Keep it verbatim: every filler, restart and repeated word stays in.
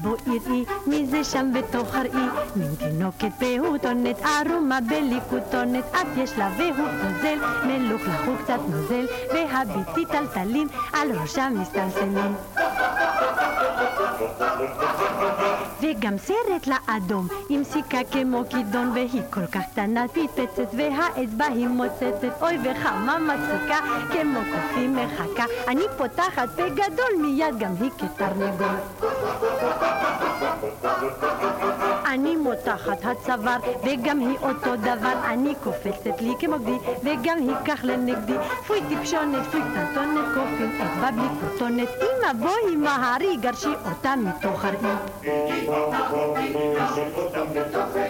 בואי ראי מי זה שם בתוך הראי, מין תינוקת פעוטונת ערומה בליקוטונת, את יש לה והוא נוזל, מלוכלך הוא קצת נוזל, והביצי טלטלים על ראשה מסתלסלים. וגם סרט לאדום עם סיכה כמו כידון, והיא כל כך קטנה פיפצת והאצבע היא מוצצת, אוי וכמה מצחיקה כמו קופי מחכה, אני פותחת פה גדול מיד גם היא כתרנגול. אני מותחת הצוואר וגם היא אותו דבר, אני קופצת לי כמו גדי וגם היא כך לנגדי, פוי טיפשונת פוי קטנטונת קופים אצבע בלי קוטונת, אמא בואי מהרי גרשי אותה מתוך הראי.